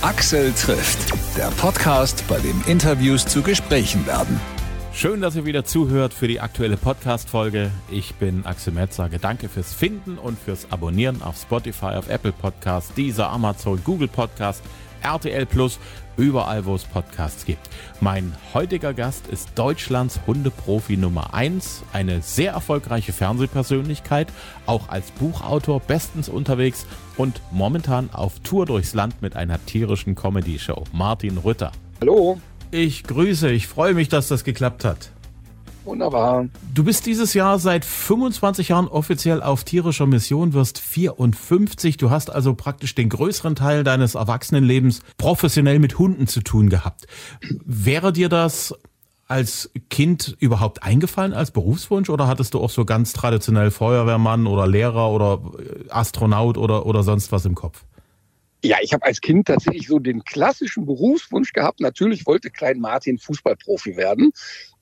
Axel trifft, der Podcast, bei dem Interviews zu Gesprächen werden. Schön, dass ihr wieder zuhört für die aktuelle Podcast-Folge. Ich bin Axel Metz, sage danke fürs Finden und fürs Abonnieren auf Spotify, auf Apple Podcasts, Deezer, Amazon, Google Podcast, RTL Plus, überall, wo es Podcasts gibt. Mein heutiger Gast ist Deutschlands Hundeprofi Nummer 1, eine sehr erfolgreiche Fernsehpersönlichkeit, auch als Buchautor bestens unterwegs und momentan auf Tour durchs Land mit einer tierischen Comedy-Show. Martin Rütter. Hallo. Ich grüße, ich freue mich, dass das geklappt hat. Wunderbar. Du bist dieses Jahr seit 25 Jahren offiziell auf tierischer Mission, wirst 54. Du hast also praktisch den größeren Teil deines Erwachsenenlebens professionell mit Hunden zu tun gehabt. Wäre dir das als Kind überhaupt eingefallen als Berufswunsch oder hattest du auch so ganz traditionell Feuerwehrmann oder Lehrer oder Astronaut oder sonst was im Kopf? Ja, ich habe als Kind tatsächlich so den klassischen Berufswunsch gehabt. Natürlich wollte Klein Martin Fußballprofi werden.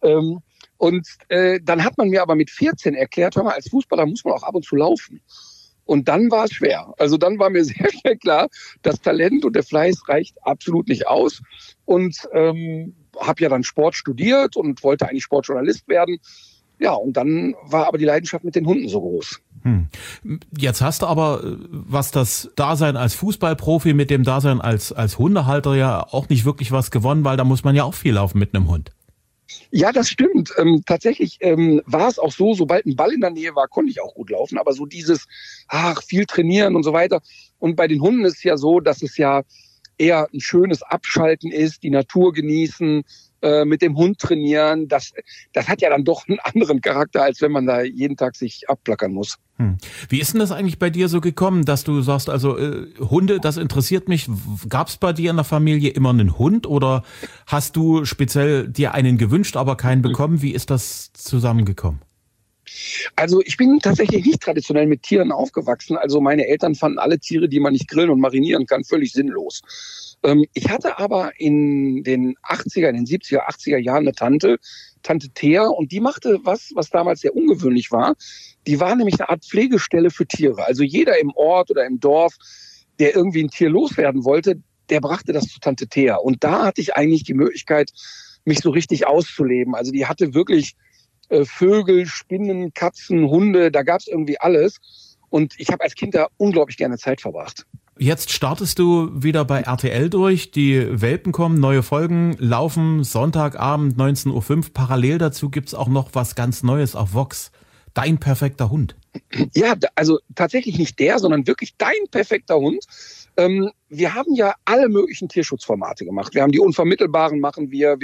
Dann hat man mir aber mit 14 erklärt, hör mal, als Fußballer muss man auch ab und zu laufen. Und dann war es schwer. Also dann war mir sehr schnell klar, das Talent und der Fleiß reicht absolut nicht aus. Und habe ja dann Sport studiert und wollte eigentlich Sportjournalist werden. Ja, und dann war aber die Leidenschaft mit den Hunden so groß. Jetzt hast du aber, was das Dasein als Fußballprofi mit dem Dasein als Hundehalter ja auch nicht wirklich was gewonnen, weil da muss man ja auch viel laufen mit einem Hund. Ja, das stimmt. Tatsächlich war es auch so, sobald ein Ball in der Nähe war, konnte ich auch gut laufen. Aber so dieses, viel trainieren und so weiter. Und bei den Hunden ist es ja so, dass es ja eher ein schönes Abschalten ist, die Natur genießen, mit dem Hund trainieren. Das hat ja dann doch einen anderen Charakter, als wenn man da jeden Tag sich abplackern muss. Wie ist denn das eigentlich bei dir so gekommen, dass du sagst, also Hunde, das interessiert mich. Gab es bei dir in der Familie immer einen Hund oder hast du speziell dir einen gewünscht, aber keinen bekommen? Wie ist das zusammengekommen? Also ich bin tatsächlich nicht traditionell mit Tieren aufgewachsen. Also meine Eltern fanden alle Tiere, die man nicht grillen und marinieren kann, völlig sinnlos. Ich hatte aber in den 80er, in den 70er, 80er Jahren eine Tante Thea, und die machte was damals sehr ungewöhnlich war. Die war nämlich eine Art Pflegestelle für Tiere. Also jeder im Ort oder im Dorf, der irgendwie ein Tier loswerden wollte, der brachte das zu Tante Thea. Und da hatte ich eigentlich die Möglichkeit, mich so richtig auszuleben. Also die hatte wirklich Vögel, Spinnen, Katzen, Hunde, da gab es irgendwie alles. Und ich habe als Kind da unglaublich gerne Zeit verbracht. Jetzt startest du wieder bei RTL durch, die Welpen kommen, neue Folgen laufen, Sonntagabend 19:05 Uhr. Parallel dazu gibt's auch noch was ganz Neues auf Vox. Dein perfekter Hund. Ja, also tatsächlich nicht der, sondern wirklich dein perfekter Hund. Wir haben ja alle möglichen Tierschutzformate gemacht. Wir haben die Unvermittelbaren machen wir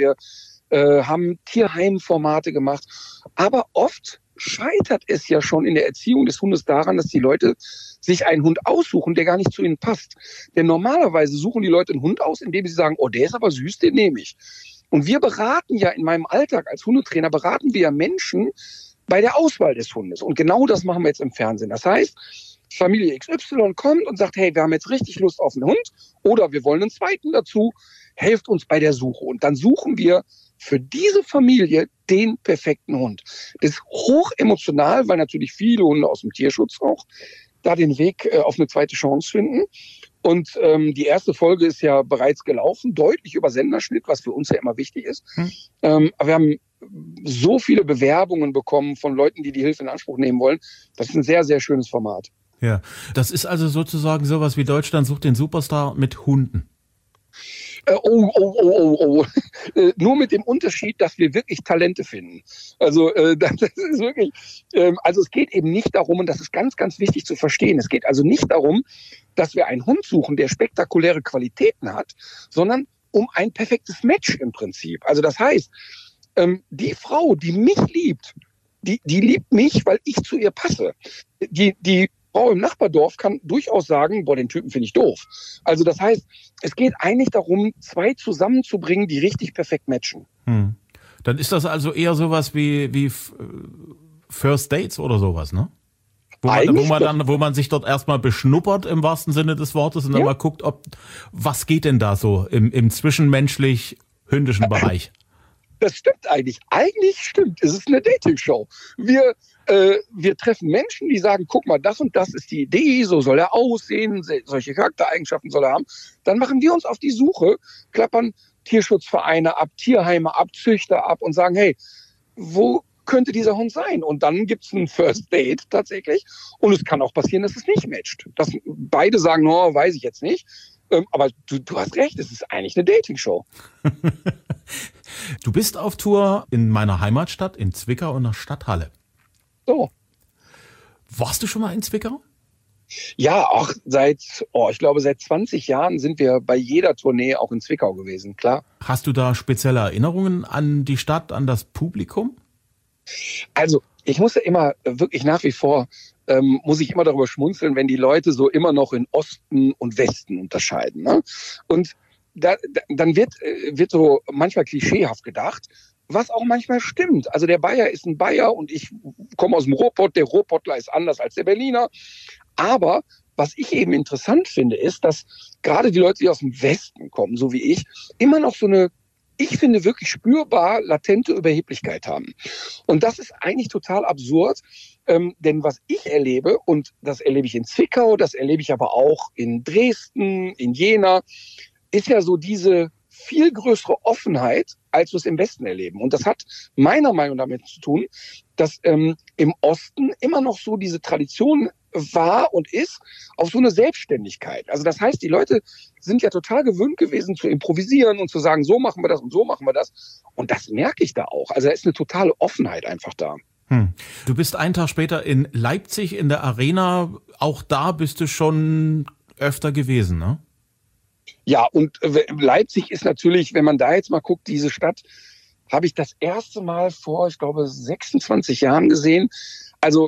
haben Tierheimformate gemacht. Aber oft scheitert es ja schon in der Erziehung des Hundes daran, dass die Leute sich einen Hund aussuchen, der gar nicht zu ihnen passt. Denn normalerweise suchen die Leute einen Hund aus, indem sie sagen, oh, der ist aber süß, den nehme ich. Und wir beraten ja in meinem Alltag als Hundetrainer, beraten wir ja Menschen bei der Auswahl des Hundes. Und genau das machen wir jetzt im Fernsehen. Das heißt, Familie XY kommt und sagt, hey, wir haben jetzt richtig Lust auf einen Hund oder wir wollen einen zweiten dazu, helft uns bei der Suche. Und dann suchen wir für diese Familie den perfekten Hund. Das ist hoch emotional, weil natürlich viele Hunde aus dem Tierschutz auch da den Weg auf eine zweite Chance finden. Und die erste Folge ist ja bereits gelaufen, deutlich über Senderschnitt, was für uns ja immer wichtig ist. Aber wir haben so viele Bewerbungen bekommen von Leuten, die Hilfe in Anspruch nehmen wollen. Das ist ein sehr, sehr schönes Format. Ja, das ist also sozusagen sowas wie Deutschland sucht den Superstar mit Hunden. Nur mit dem Unterschied, dass wir wirklich Talente finden. Also das ist wirklich, also es geht eben nicht darum, und das ist ganz, ganz wichtig zu verstehen, es geht also nicht darum, dass wir einen Hund suchen, der spektakuläre Qualitäten hat, sondern um ein perfektes Match im Prinzip. Also das heißt, die Frau, die mich liebt, die liebt mich, weil ich zu ihr passe. Die Frau im Nachbardorf kann durchaus sagen, boah, den Typen finde ich doof. Also das heißt, es geht eigentlich darum, zwei zusammenzubringen, die richtig perfekt matchen. Dann ist das also eher sowas wie First Dates oder sowas, ne? Wo man sich dort erstmal beschnuppert im wahrsten Sinne des Wortes und dann mal guckt, was geht denn da so im zwischenmenschlich-hündischen Bereich? Das stimmt eigentlich. Eigentlich stimmt. Es ist eine Dating-Show. Wir wir treffen Menschen, die sagen, guck mal, das und das ist die Idee, so soll er aussehen, solche Charaktereigenschaften soll er haben. Dann machen wir uns auf die Suche, klappern Tierschutzvereine ab, Tierheime ab, Züchter ab und sagen, hey, wo könnte dieser Hund sein? Und dann gibt's ein First Date tatsächlich. Und es kann auch passieren, dass es nicht matcht. Dass beide sagen, no, weiß ich jetzt nicht. Aber du hast recht, es ist eigentlich eine Dating-Show. Du bist auf Tour in meiner Heimatstadt, in Zwickau und der Stadthalle. So. Warst du schon mal in Zwickau? Ja, auch ich glaube, seit 20 Jahren sind wir bei jeder Tournee auch in Zwickau gewesen, klar. Hast du da spezielle Erinnerungen an die Stadt, an das Publikum? Also, ich muss ja immer wirklich nach wie vor, muss ich immer darüber schmunzeln, wenn die Leute so immer noch in Osten und Westen unterscheiden. Ne? Und dann wird so manchmal klischeehaft gedacht, was auch manchmal stimmt. Also der Bayer ist ein Bayer und ich komme aus dem Ruhrpott, der Ruhrpottler ist anders als der Berliner. Aber was ich eben interessant finde, ist, dass gerade die Leute, die aus dem Westen kommen, so wie ich, immer noch so eine, ich finde, wirklich spürbar latente Überheblichkeit haben. Und das ist eigentlich total absurd, denn was ich erlebe, und das erlebe ich in Zwickau, das erlebe ich aber auch in Dresden, in Jena, ist ja so diese viel größere Offenheit, als wir es im Westen erleben. Und das hat meiner Meinung nach damit zu tun, dass im Osten immer noch so diese Tradition war und ist auf so eine Selbstständigkeit. Also das heißt, die Leute sind ja total gewöhnt gewesen zu improvisieren und zu sagen, so machen wir das und so machen wir das. Und das merke ich da auch. Also da ist eine totale Offenheit einfach da. Du bist einen Tag später in Leipzig in der Arena. Auch da bist du schon öfter gewesen, ne? Ja, und Leipzig ist natürlich, wenn man da jetzt mal guckt, diese Stadt habe ich das erste Mal vor, ich glaube, 26 Jahren gesehen. Also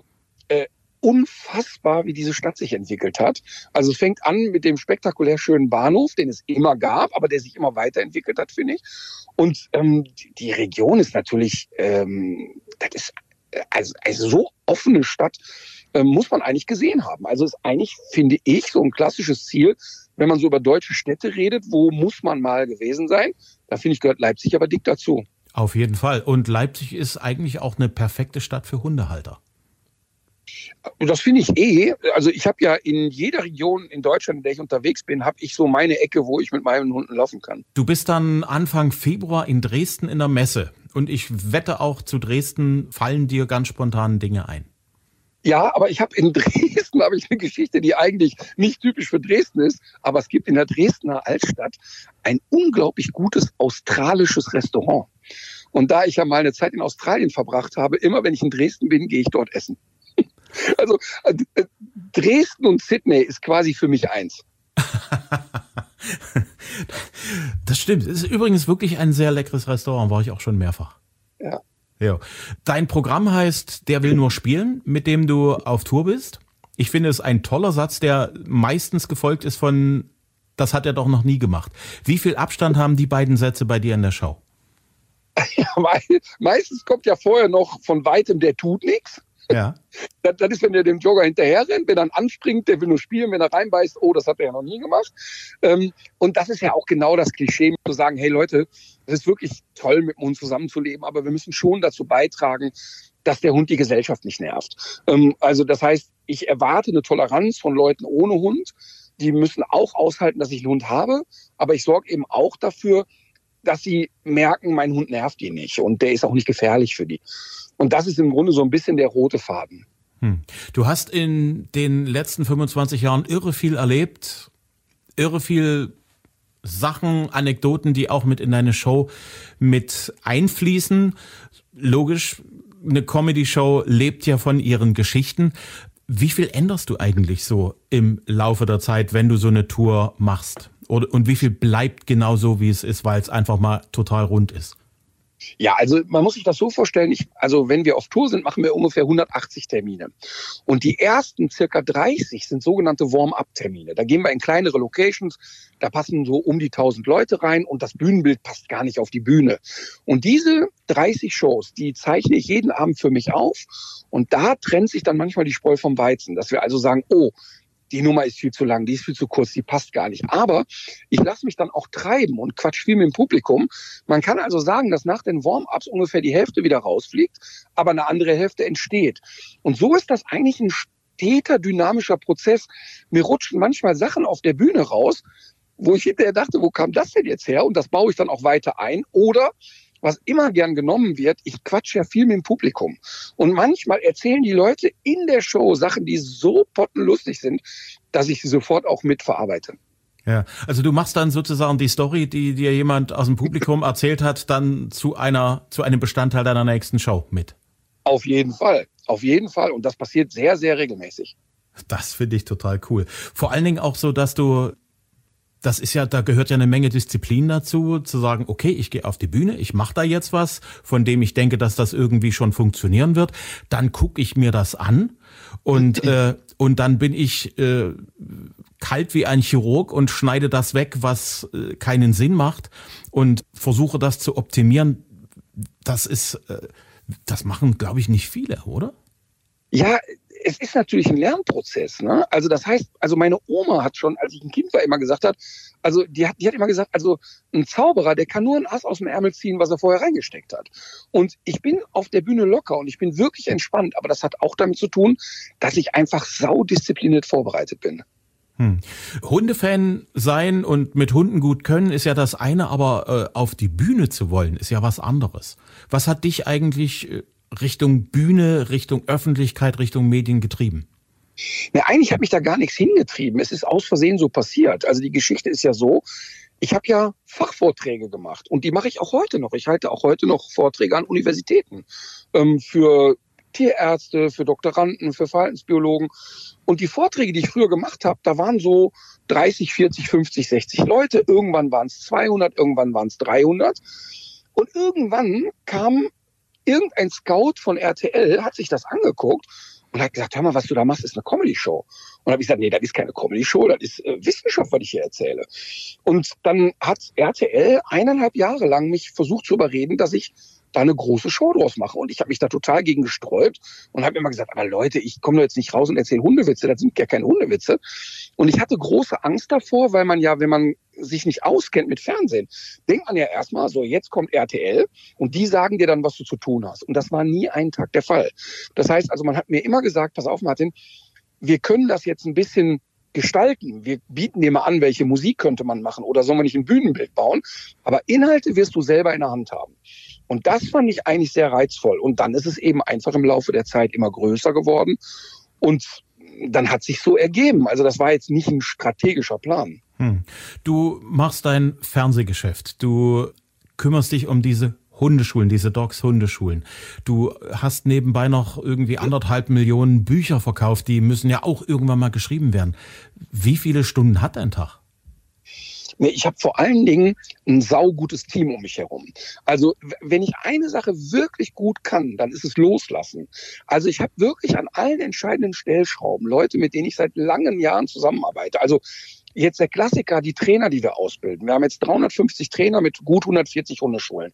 unfassbar, wie diese Stadt sich entwickelt hat. Also es fängt an mit dem spektakulär schönen Bahnhof, den es immer gab, aber der sich immer weiterentwickelt hat, finde ich. Und die Region ist natürlich, das ist also so offene Stadt, muss man eigentlich gesehen haben. Also ist eigentlich, finde ich, so ein klassisches Ziel, wenn man so über deutsche Städte redet, wo muss man mal gewesen sein? Da finde ich, gehört Leipzig aber dick dazu. Auf jeden Fall. Und Leipzig ist eigentlich auch eine perfekte Stadt für Hundehalter. Das finde ich Also ich habe ja in jeder Region in Deutschland, in der ich unterwegs bin, habe ich so meine Ecke, wo ich mit meinen Hunden laufen kann. Du bist dann Anfang Februar in Dresden in der Messe. Und ich wette auch, zu Dresden fallen dir ganz spontan Dinge ein. Ja, aber ich habe in Dresden eine Geschichte, die eigentlich nicht typisch für Dresden ist. Aber es gibt in der Dresdner Altstadt ein unglaublich gutes australisches Restaurant. Und da ich ja mal eine Zeit in Australien verbracht habe, immer wenn ich in Dresden bin, gehe ich dort essen. Also Dresden und Sydney ist quasi für mich eins. Das stimmt. Es ist übrigens wirklich ein sehr leckeres Restaurant, war ich auch schon mehrfach. Ja. Ja. Dein Programm heißt Der will nur spielen, mit dem du auf Tour bist. Ich finde es ein toller Satz, der meistens gefolgt ist von das hat er doch noch nie gemacht. Wie viel Abstand haben die beiden Sätze bei dir in der Show? Ja, meistens kommt ja vorher noch von weitem, der tut nichts. Ja. Das ist, wenn der dem Jogger hinterher rennt, wenn er anspringt, der will nur spielen, wenn er reinbeißt, oh, das hat er ja noch nie gemacht. Und das ist ja auch genau das Klischee, zu sagen, hey Leute, es ist wirklich toll, mit dem Hund zusammenzuleben, aber wir müssen schon dazu beitragen, dass der Hund die Gesellschaft nicht nervt. Also das heißt, ich erwarte eine Toleranz von Leuten ohne Hund. Die müssen auch aushalten, dass ich einen Hund habe, aber ich sorge eben auch dafür, dass sie merken, mein Hund nervt die nicht und der ist auch nicht gefährlich für die. Und das ist im Grunde so ein bisschen der rote Faden. Du hast in den letzten 25 Jahren irre viel erlebt, irre viel Sachen, Anekdoten, die auch mit in deine Show mit einfließen. Logisch, eine Comedy-Show lebt ja von ihren Geschichten. Wie viel änderst du eigentlich so im Laufe der Zeit, wenn du so eine Tour machst? Und wie viel bleibt genau so, wie es ist, weil es einfach mal total rund ist? Ja, also man muss sich das so vorstellen, also wenn wir auf Tour sind, machen wir ungefähr 180 Termine. Und die ersten circa 30 sind sogenannte Warm-up-Termine. Da gehen wir in kleinere Locations, da passen so um die 1000 Leute rein und das Bühnenbild passt gar nicht auf die Bühne. Und diese 30 Shows, die zeichne ich jeden Abend für mich auf und da trennt sich dann manchmal die Spreu vom Weizen, dass wir also sagen, oh, die Nummer ist viel zu lang, die ist viel zu kurz, die passt gar nicht. Aber ich lasse mich dann auch treiben und quatsch viel mit dem Publikum. Man kann also sagen, dass nach den Warm-ups ungefähr die Hälfte wieder rausfliegt, aber eine andere Hälfte entsteht. Und so ist das eigentlich ein steter, dynamischer Prozess. Mir rutschen manchmal Sachen auf der Bühne raus, wo ich hinterher dachte, wo kam das denn jetzt her? Und das baue ich dann auch weiter ein. Oder was immer gern genommen wird, ich quatsche ja viel mit dem Publikum. Und manchmal erzählen die Leute in der Show Sachen, die so pottenlustig sind, dass ich sie sofort auch mitverarbeite. Ja, also du machst dann sozusagen die Story, die dir jemand aus dem Publikum erzählt hat, dann zu einem Bestandteil deiner nächsten Show mit. Auf jeden Fall. Und das passiert sehr, sehr regelmäßig. Das finde ich total cool. Vor allen Dingen auch so, dass da gehört ja eine Menge Disziplin dazu, zu sagen, okay, ich gehe auf die Bühne, ich mache da jetzt was, von dem ich denke, dass das irgendwie schon funktionieren wird. Dann gucke ich mir das an und dann bin ich kalt wie ein Chirurg und schneide das weg, was keinen Sinn macht und versuche das zu optimieren. Das machen, glaube ich, nicht viele, oder? Ja, es ist natürlich ein Lernprozess, ne? Also das heißt, meine Oma hat schon, als ich ein Kind war, immer gesagt die hat immer gesagt, ein Zauberer, der kann nur ein Ass aus dem Ärmel ziehen, was er vorher reingesteckt hat. Und ich bin auf der Bühne locker und ich bin wirklich entspannt, aber das hat auch damit zu tun, dass ich einfach saudiszipliniert vorbereitet bin. Hundefan sein und mit Hunden gut können ist ja das eine, aber auf die Bühne zu wollen ist ja was anderes. Was hat dich eigentlich Richtung Bühne, Richtung Öffentlichkeit, Richtung Medien getrieben? Ja, eigentlich hat mich da gar nichts hingetrieben. Es ist aus Versehen so passiert. Also die Geschichte ist ja so, ich habe ja Fachvorträge gemacht und die mache ich auch heute noch. Ich halte auch heute noch Vorträge an Universitäten für Tierärzte, für Doktoranden, für Verhaltensbiologen. Und die Vorträge, die ich früher gemacht habe, da waren so 30, 40, 50, 60 Leute. Irgendwann waren es 200, irgendwann waren es 300. Und irgendwann kam irgendein Scout von RTL, hat sich das angeguckt und hat gesagt, hör mal, was du da machst, ist eine Comedy-Show. Und habe ich gesagt, nee, das ist keine Comedy-Show, das ist Wissenschaft, was ich hier erzähle. Und dann hat RTL 1,5 Jahre lang mich versucht zu überreden, dass ich da eine große Show draus mache. Und ich habe mich da total gegen gesträubt und habe immer gesagt, aber Leute, ich komme doch jetzt nicht raus und erzähle Hundewitze, das sind ja keine Hundewitze. Und ich hatte große Angst davor, weil man ja, wenn man sich nicht auskennt mit Fernsehen, denkt man ja erstmal so, jetzt kommt RTL und die sagen dir dann, was du zu tun hast. Und das war nie einen Tag der Fall. Das heißt, man hat mir immer gesagt, pass auf Martin, wir können das jetzt ein bisschen gestalten. Wir bieten dir mal an, welche Musik könnte man machen oder sollen wir nicht ein Bühnenbild bauen. Aber Inhalte wirst du selber in der Hand haben. Und das fand ich eigentlich sehr reizvoll. Und dann ist es eben einfach im Laufe der Zeit immer größer geworden. Und dann hat sich so ergeben. Also das war jetzt nicht ein strategischer Plan. Du machst dein Fernsehgeschäft. Du kümmerst dich um diese Hundeschulen, diese Dogs-Hundeschulen. Du hast nebenbei noch irgendwie 1,5 Millionen Bücher verkauft. Die müssen ja auch irgendwann mal geschrieben werden. Wie viele Stunden hat dein Tag? Nee, ich habe vor allen Dingen ein saugutes Team um mich herum. Also wenn ich eine Sache wirklich gut kann, dann ist es loslassen. Also ich habe wirklich an allen entscheidenden Stellschrauben Leute, mit denen ich seit langen Jahren zusammenarbeite. Also jetzt der Klassiker, die Trainer, die wir ausbilden. Wir haben jetzt 350 Trainer mit gut 140 Hundeschulen.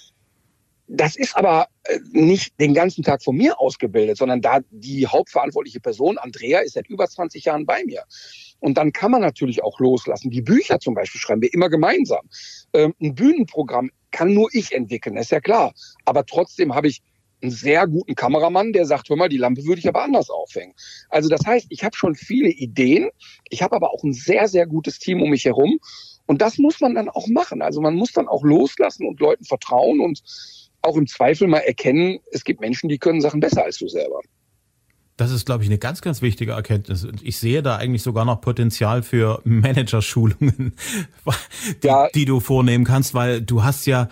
Das ist aber nicht den ganzen Tag von mir ausgebildet, sondern da die hauptverantwortliche Person, Andrea, ist seit über 20 Jahren bei mir. Und dann kann man natürlich auch loslassen. Die Bücher zum Beispiel schreiben wir immer gemeinsam. Ein Bühnenprogramm kann nur ich entwickeln, ist ja klar. Aber trotzdem habe ich einen sehr guten Kameramann, der sagt, hör mal, die Lampe würde ich aber anders aufhängen. Also das heißt, ich habe schon viele Ideen. Ich habe aber auch ein sehr, sehr gutes Team um mich herum. Und das muss man dann auch machen. Also man muss dann auch loslassen und Leuten vertrauen und auch im Zweifel mal erkennen, es gibt Menschen, die können Sachen besser als du selber. Das ist, glaube ich, eine ganz, ganz wichtige Erkenntnis. Und ich sehe da eigentlich sogar noch Potenzial für Managerschulungen, die du vornehmen kannst, weil du hast ja,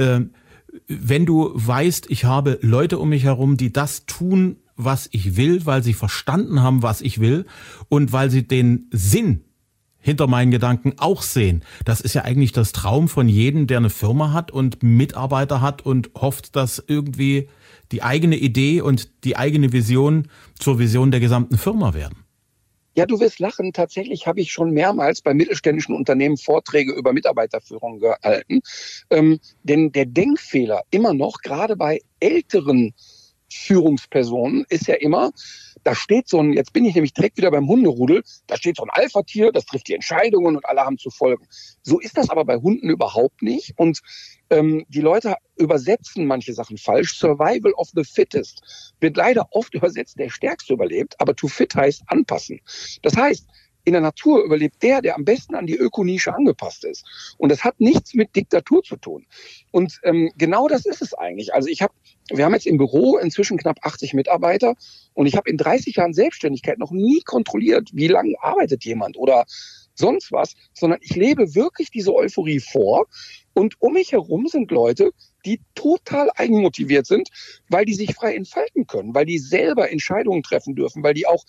wenn du weißt, ich habe Leute um mich herum, die das tun, was ich will, weil sie verstanden haben, was ich will und weil sie den Sinn hinter meinen Gedanken auch sehen. Das ist ja eigentlich das Traum von jedem, der eine Firma hat und Mitarbeiter hat und hofft, dass irgendwie die eigene Idee und die eigene Vision zur Vision der gesamten Firma werden. Ja, du wirst lachen. Tatsächlich habe ich schon mehrmals bei mittelständischen Unternehmen Vorträge über Mitarbeiterführung gehalten. Denn der Denkfehler immer noch, gerade bei älteren Führungspersonen, ist ja immer, da steht so ein, jetzt bin ich nämlich direkt wieder beim Hunderudel, da steht so ein Alpha-Tier, das trifft die Entscheidungen und alle haben zu folgen. So ist das aber bei Hunden überhaupt nicht. Und die Leute übersetzen manche Sachen falsch. Survival of the fittest wird leider oft übersetzt, der Stärkste überlebt, aber to fit heißt anpassen. Das heißt, in der Natur überlebt der am besten an die Ökonische angepasst ist. Und das hat nichts mit Diktatur zu tun. Und genau das ist es eigentlich. Also wir haben jetzt im Büro inzwischen knapp 80 Mitarbeiter und ich habe in 30 Jahren Selbstständigkeit noch nie kontrolliert, wie lange arbeitet jemand oder sonst was, sondern ich lebe wirklich diese Euphorie vor. Und um mich herum sind Leute, die total eigenmotiviert sind, weil die sich frei entfalten können, weil die selber Entscheidungen treffen dürfen, weil die auch,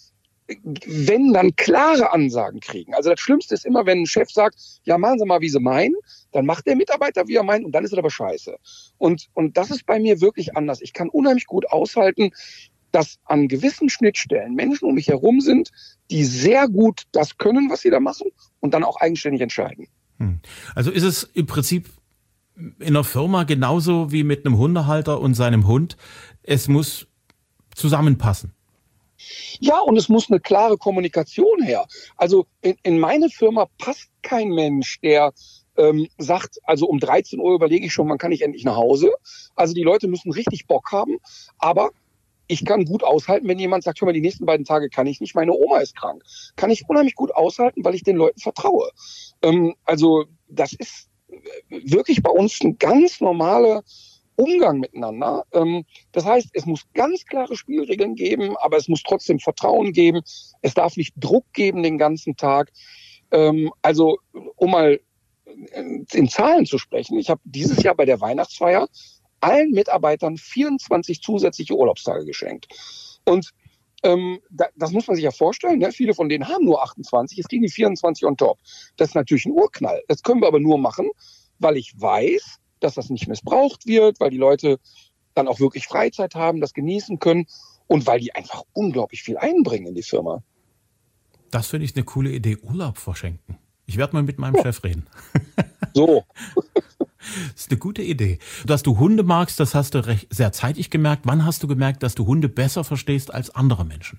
wenn dann klare Ansagen kriegen. Also das Schlimmste ist immer, wenn ein Chef sagt, ja, machen Sie mal, wie Sie meinen, dann macht der Mitarbeiter, wie er meint, und dann ist es aber scheiße. Und das ist bei mir wirklich anders. Ich kann unheimlich gut aushalten, dass an gewissen Schnittstellen Menschen um mich herum sind, die sehr gut das können, was sie da machen und dann auch eigenständig entscheiden. Also ist es im Prinzip in einer Firma genauso wie mit einem Hundehalter und seinem Hund. Es muss zusammenpassen. Ja, und es muss eine klare Kommunikation her. Also in meine Firma passt kein Mensch, der sagt, also um 13 Uhr überlege ich schon, wann kann ich endlich nach Hause. Also die Leute müssen richtig Bock haben, aber ich kann gut aushalten, wenn jemand sagt, hör mal, die nächsten beiden Tage kann ich nicht, meine Oma ist krank. Kann ich unheimlich gut aushalten, weil ich den Leuten vertraue. Also das ist wirklich bei uns ein ganz normaler Umgang miteinander. Das heißt, es muss ganz klare Spielregeln geben, aber es muss trotzdem Vertrauen geben. Es darf nicht Druck geben den ganzen Tag. Also um mal in Zahlen zu sprechen, ich habe dieses Jahr bei der Weihnachtsfeier allen Mitarbeitern 24 zusätzliche Urlaubstage geschenkt. Und das muss man sich ja vorstellen. Ne? Viele von denen haben nur 28, jetzt kriegen die 24 on top. Das ist natürlich ein Urknall. Das können wir aber nur machen, weil ich weiß, dass das nicht missbraucht wird, weil die Leute dann auch wirklich Freizeit haben, das genießen können und weil die einfach unglaublich viel einbringen in die Firma. Das finde ich eine coole Idee, Urlaub verschenken. Ich werde mal mit meinem Chef reden. So. Das ist eine gute Idee. Dass du Hunde magst, das hast du sehr zeitig gemerkt. Wann hast du gemerkt, dass du Hunde besser verstehst als andere Menschen?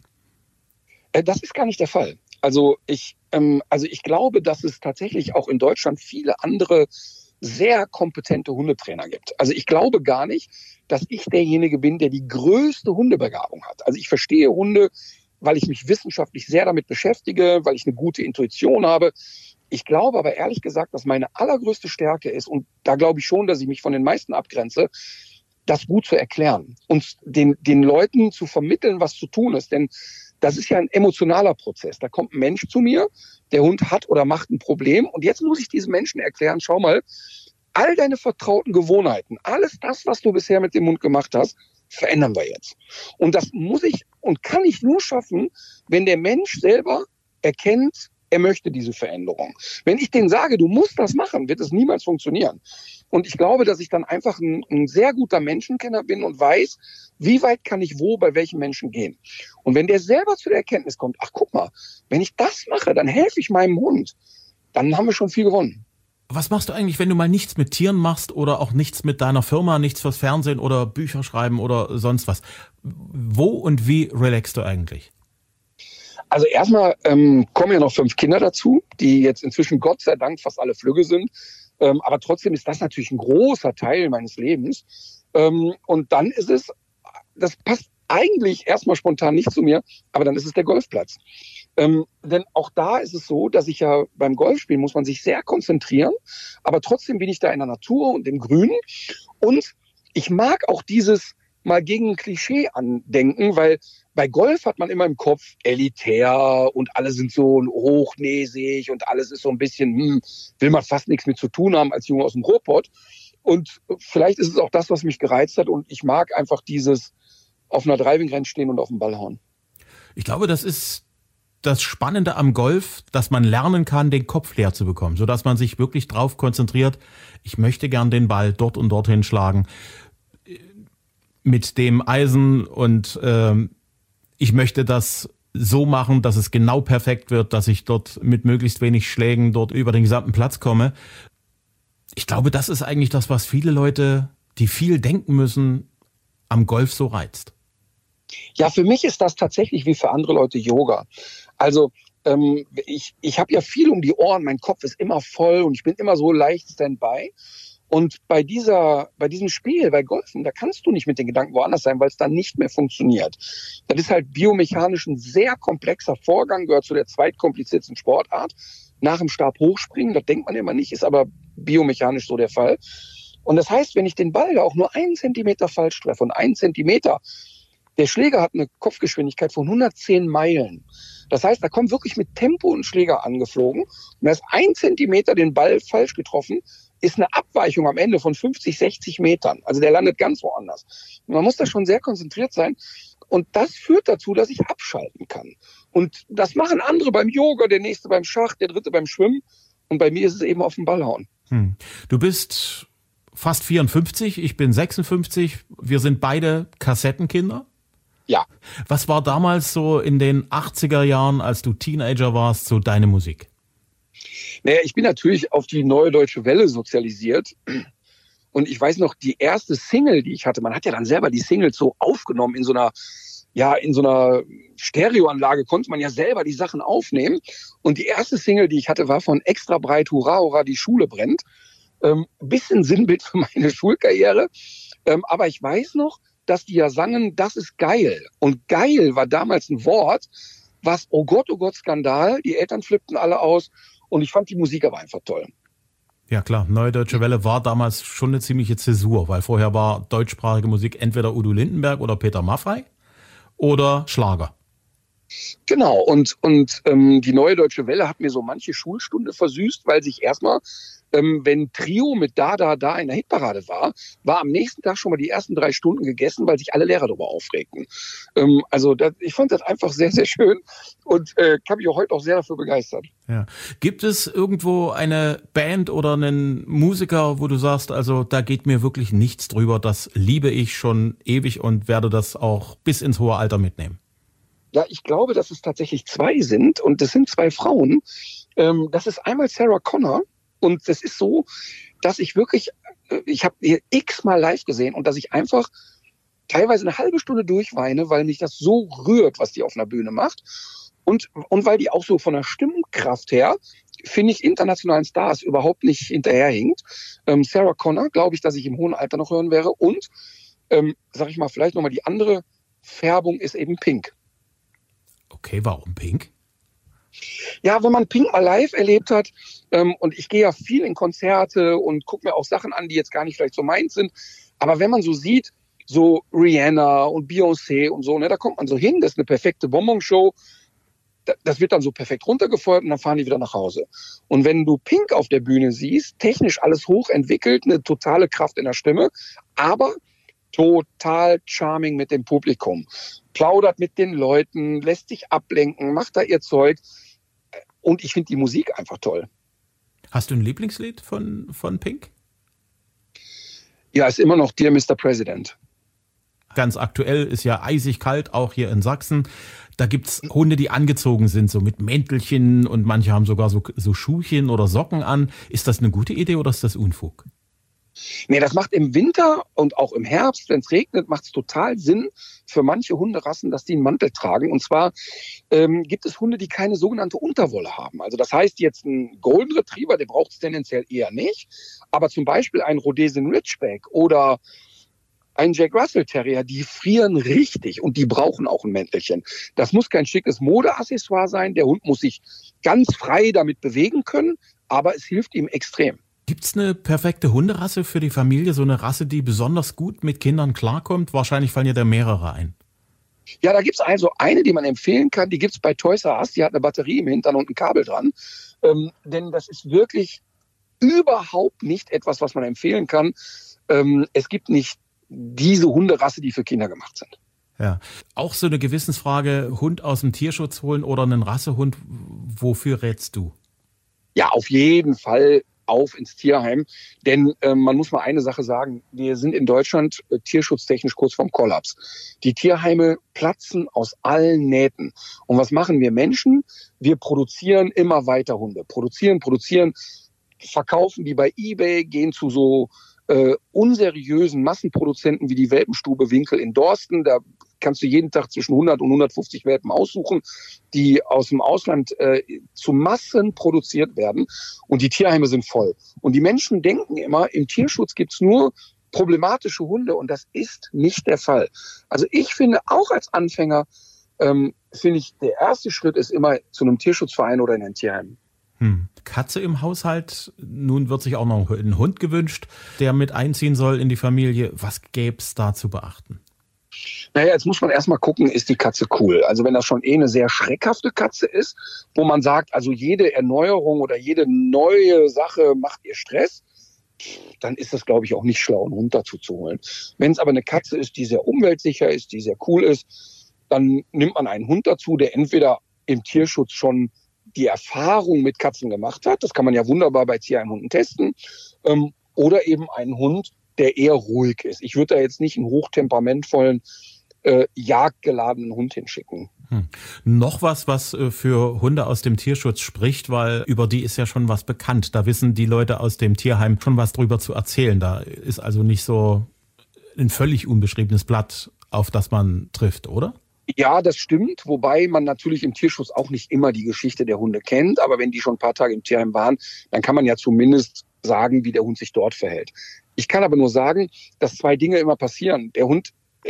Das ist gar nicht der Fall. Also ich glaube, dass es tatsächlich auch in Deutschland viele andere sehr kompetente Hundetrainer gibt. Also ich glaube gar nicht, dass ich derjenige bin, der die größte Hundebegabung hat. Also ich verstehe Hunde, weil ich mich wissenschaftlich sehr damit beschäftige, weil ich eine gute Intuition habe. Ich glaube aber ehrlich gesagt, dass meine allergrößte Stärke ist, und da glaube ich schon, dass ich mich von den meisten abgrenze, das gut zu erklären und den Leuten zu vermitteln, was zu tun ist. Denn das ist ja ein emotionaler Prozess. Da kommt ein Mensch zu mir, der Hund hat oder macht ein Problem und jetzt muss ich diesem Menschen erklären, schau mal, all deine vertrauten Gewohnheiten, alles das, was du bisher mit dem Hund gemacht hast, verändern wir jetzt. Und das muss ich und kann ich nur schaffen, wenn der Mensch selber erkennt, er möchte diese Veränderung. Wenn ich denen sage, du musst das machen, wird es niemals funktionieren. Und ich glaube, dass ich dann einfach ein sehr guter Menschenkenner bin und weiß, wie weit kann ich wo bei welchen Menschen gehen. Und wenn der selber zu der Erkenntnis kommt, ach guck mal, wenn ich das mache, dann helfe ich meinem Hund, dann haben wir schon viel gewonnen. Was machst du eigentlich, wenn du mal nichts mit Tieren machst oder auch nichts mit deiner Firma, nichts fürs Fernsehen oder Bücher schreiben oder sonst was? Wo und wie relaxst du eigentlich? Also erstmal kommen ja noch 5 Kinder dazu, die jetzt inzwischen Gott sei Dank fast alle flügge sind. Aber trotzdem ist das natürlich ein großer Teil meines Lebens. Und dann ist es, das passt eigentlich erstmal spontan nicht zu mir, aber dann ist es der Golfplatz. Denn auch da ist es so, dass ich ja beim Golfspielen muss man sich sehr konzentrieren, aber trotzdem bin ich da in der Natur und im Grünen. Und ich mag auch dieses mal gegen ein Klischee andenken, weil bei Golf hat man immer im Kopf elitär und alle sind so hochnäsig und alles ist so ein bisschen, will man fast nichts mit zu tun haben als Junge aus dem Ruhrpott. Und vielleicht ist es auch das, was mich gereizt hat und ich mag einfach dieses auf einer Driving Range stehen und auf den Ball hauen. Ich glaube, das ist das Spannende am Golf, dass man lernen kann, den Kopf leer zu bekommen, sodass man sich wirklich drauf konzentriert, ich möchte gern den Ball dort und dorthin schlagen mit dem Eisen und ich möchte das so machen, dass es genau perfekt wird, dass ich dort mit möglichst wenig Schlägen dort über den gesamten Platz komme. Ich glaube, das ist eigentlich das, was viele Leute, die viel denken müssen, am Golf so reizt. Ja, für mich ist das tatsächlich wie für andere Leute Yoga. Also ich habe ja viel um die Ohren, mein Kopf ist immer voll und ich bin immer so leicht Standby. Und bei diesem Spiel, bei Golfen, da kannst du nicht mit den Gedanken woanders sein, weil es dann nicht mehr funktioniert. Das ist halt biomechanisch ein sehr komplexer Vorgang, gehört zu der zweitkompliziertesten Sportart. Nach dem Stab hochspringen, das denkt man immer nicht, ist aber biomechanisch so der Fall. Und das heißt, wenn ich den Ball da auch nur 1 Zentimeter falsch treffe und 1 Zentimeter, der Schläger hat eine Kopfgeschwindigkeit von 110 Meilen. Das heißt, da kommt wirklich mit Tempo ein Schläger angeflogen und da ist 1 Zentimeter den Ball falsch getroffen, ist eine Abweichung am Ende von 50, 60 Metern. Also der landet ganz woanders. Und man muss da schon sehr konzentriert sein. Und das führt dazu, dass ich abschalten kann. Und das machen andere beim Yoga, der nächste beim Schach, der dritte beim Schwimmen. Und bei mir ist es eben auf den Ball hauen. Du bist fast 54, ich bin 56. Wir sind beide Kassettenkinder. Ja. Was war damals so in den 80er Jahren, als du Teenager warst, so deine Musik? Naja, ich bin natürlich auf die Neue Deutsche Welle sozialisiert. Und ich weiß noch, die erste Single, die ich hatte, man hat ja dann selber die Singles so aufgenommen in so einer Stereoanlage konnte man ja selber die Sachen aufnehmen. Und die erste Single, die ich hatte, war von Extra Breit, Hurra, Hurra, die Schule brennt. Bisschen Sinnbild für meine Schulkarriere. Aber ich weiß noch, dass die ja sangen, das ist geil. Und geil war damals ein Wort, was, oh Gott, Skandal. Die Eltern flippten alle aus. Und ich fand die Musik aber einfach toll. Ja klar, Neue Deutsche Welle war damals schon eine ziemliche Zäsur, weil vorher war deutschsprachige Musik entweder Udo Lindenberg oder Peter Maffay oder Schlager. Genau, und die Neue Deutsche Welle hat mir so manche Schulstunde versüßt, weil sich erstmal, wenn Trio mit Da, Da, Da in der Hitparade war am nächsten Tag schon mal die ersten 3 Stunden gegessen, weil sich alle Lehrer darüber aufregten. Ich fand das einfach sehr, sehr schön und kann mich auch heute auch sehr dafür begeistern. Ja. Gibt es irgendwo eine Band oder einen Musiker, wo du sagst, also da geht mir wirklich nichts drüber, das liebe ich schon ewig und werde das auch bis ins hohe Alter mitnehmen? Ja, ich glaube, dass es tatsächlich 2 sind und das sind 2 Frauen. Das ist einmal Sarah Connor und das ist so, dass ich habe ihr x-mal live gesehen und dass ich einfach teilweise eine halbe Stunde durchweine, weil mich das so rührt, was die auf einer Bühne macht. Und weil die auch so von der Stimmkraft her, finde ich, internationalen Stars überhaupt nicht hinterherhinkt. Sarah Connor, glaube ich, dass ich im hohen Alter noch hören wäre. Und, sag ich mal, vielleicht nochmal die andere Färbung ist eben Pink. Okay, warum Pink? Ja, wenn man Pink mal live erlebt hat, und ich gehe ja viel in Konzerte und gucke mir auch Sachen an, die jetzt gar nicht vielleicht so meins sind. Aber wenn man so sieht, so Rihanna und Beyoncé und so, ne, da kommt man so hin, das ist eine perfekte Bonbon-Show. Das wird dann so perfekt runtergefeuert und dann fahren die wieder nach Hause. Und wenn du Pink auf der Bühne siehst, technisch alles hochentwickelt, eine totale Kraft in der Stimme, aber total charming mit dem Publikum. Plaudert mit den Leuten, lässt sich ablenken, macht da ihr Zeug. Und ich finde die Musik einfach toll. Hast du ein Lieblingslied von Pink? Ja, ist immer noch Dear Mr. President. Ganz aktuell ist ja eisig kalt, auch hier in Sachsen. Da gibt's Hunde, die angezogen sind, so mit Mäntelchen und manche haben sogar so Schuhchen oder Socken an. Ist das eine gute Idee oder ist das Unfug? Nee, das macht im Winter und auch im Herbst, wenn es regnet, macht es total Sinn für manche Hunderassen, dass die einen Mantel tragen. Und zwar gibt es Hunde, die keine sogenannte Unterwolle haben. Also das heißt jetzt ein Golden Retriever, der braucht es tendenziell eher nicht. Aber zum Beispiel ein Rhodesian Ridgeback oder ein Jack Russell Terrier, die frieren richtig und die brauchen auch ein Mäntelchen. Das muss kein schickes Modeaccessoire sein. Der Hund muss sich ganz frei damit bewegen können, aber es hilft ihm extrem. Gibt's eine perfekte Hunderasse für die Familie? So eine Rasse, die besonders gut mit Kindern klarkommt? Wahrscheinlich fallen dir da mehrere ein. Ja, da gibt's also eine, die man empfehlen kann. Die gibt's bei Toys R Us. Die hat eine Batterie im Hintern und ein Kabel dran. Denn das ist wirklich überhaupt nicht etwas, was man empfehlen kann. Es gibt nicht diese Hunderasse, die für Kinder gemacht sind. Ja, auch so eine Gewissensfrage, Hund aus dem Tierschutz holen oder einen Rassehund, wofür rätst du? Ja, auf jeden Fall auf ins Tierheim, denn man muss mal eine Sache sagen, wir sind in Deutschland tierschutztechnisch kurz vorm Kollaps. Die Tierheime platzen aus allen Nähten. Und was machen wir Menschen? Wir produzieren immer weiter Hunde. Produzieren, verkaufen die bei eBay, gehen zu so unseriösen Massenproduzenten wie die Welpenstube Winkel in Dorsten. Da kannst du jeden Tag zwischen 100 und 150 Welpen aussuchen, die aus dem Ausland zu Massen produziert werden. Und die Tierheime sind voll. Und die Menschen denken immer, im Tierschutz gibt's nur problematische Hunde. Und das ist nicht der Fall. Also ich finde, auch als Anfänger, finde ich, der erste Schritt ist immer zu einem Tierschutzverein oder in ein Tierheim. Katze im Haushalt, nun wird sich auch noch ein Hund gewünscht, der mit einziehen soll in die Familie. Was gäbe es da zu beachten? Naja, jetzt muss man erstmal gucken, ist die Katze cool? Also wenn das schon eine sehr schreckhafte Katze ist, wo man sagt, also jede Erneuerung oder jede neue Sache macht ihr Stress, dann ist das, glaube ich, auch nicht schlau, einen Hund dazu zu holen. Wenn es aber eine Katze ist, die sehr umweltsicher ist, die sehr cool ist, dann nimmt man einen Hund dazu, der entweder im Tierschutz schon die Erfahrung mit Katzen gemacht hat, das kann man ja wunderbar bei Tierheimhunden testen, oder eben einen Hund, der eher ruhig ist. Ich würde da jetzt nicht einen hochtemperamentvollen, jagdgeladenen Hund hinschicken. Noch was für Hunde aus dem Tierschutz spricht, weil über die ist ja schon was bekannt. Da wissen die Leute aus dem Tierheim schon was drüber zu erzählen. Da ist also nicht so ein völlig unbeschriebenes Blatt, auf das man trifft, oder? Ja, das stimmt, wobei man natürlich im Tierschutz auch nicht immer die Geschichte der Hunde kennt. Aber wenn die schon ein paar Tage im Tierheim waren, dann kann man ja zumindest sagen, wie der Hund sich dort verhält. Ich kann aber nur sagen, dass 2 Dinge immer passieren. Der Hund,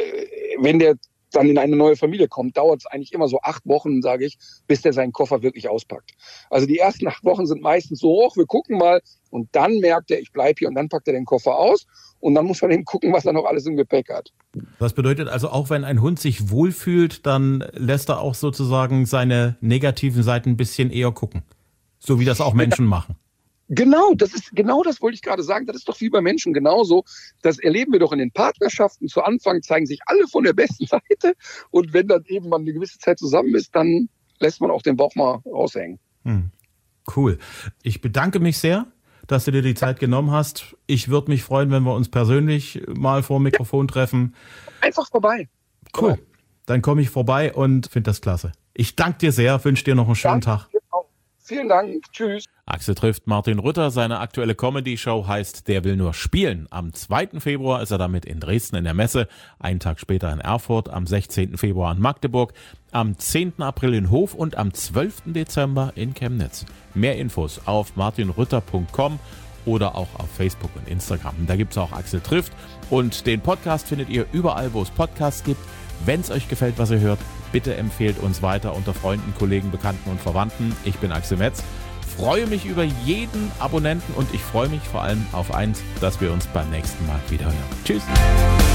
wenn der dann in eine neue Familie kommt, dauert es eigentlich immer so 8 Wochen, sage ich, bis der seinen Koffer wirklich auspackt. Also die ersten 8 Wochen sind meistens so hoch, wir gucken mal und dann merkt er, ich bleibe hier und dann packt er den Koffer aus und dann muss man eben gucken, was er noch alles im Gepäck hat. Das bedeutet also, auch wenn ein Hund sich wohlfühlt, dann lässt er auch sozusagen seine negativen Seiten ein bisschen eher gucken. So wie das auch Menschen machen. Genau das wollte ich gerade sagen. Das ist doch wie bei Menschen genauso. Das erleben wir doch in den Partnerschaften. Zu Anfang zeigen sich alle von der besten Seite. Und wenn dann eben man eine gewisse Zeit zusammen ist, dann lässt man auch den Bauch mal raushängen. Cool. Ich bedanke mich sehr, dass du dir die Zeit genommen hast. Ich würde mich freuen, wenn wir uns persönlich mal vor dem Mikrofon treffen. Einfach vorbei. Cool. Genau. Dann komme ich vorbei und finde das klasse. Ich danke dir sehr, wünsche dir noch einen schönen Tag. Genau. Vielen Dank. Tschüss. Axel trifft Martin Rütter. Seine aktuelle Comedy-Show heißt Der will nur spielen. Am 2. Februar ist er damit in Dresden in der Messe, einen Tag später in Erfurt, am 16. Februar in Magdeburg, am 10. April in Hof und am 12. Dezember in Chemnitz. Mehr Infos auf martinrütter.com oder auch auf Facebook und Instagram. Da gibt es auch Axel trifft und den Podcast findet ihr überall, wo es Podcasts gibt. Wenn es euch gefällt, was ihr hört, bitte empfehlt uns weiter unter Freunden, Kollegen, Bekannten und Verwandten. Ich bin Axel Metz. Freue mich über jeden Abonnenten und ich freue mich vor allem auf eins, dass wir uns beim nächsten Mal wieder hören. Tschüss!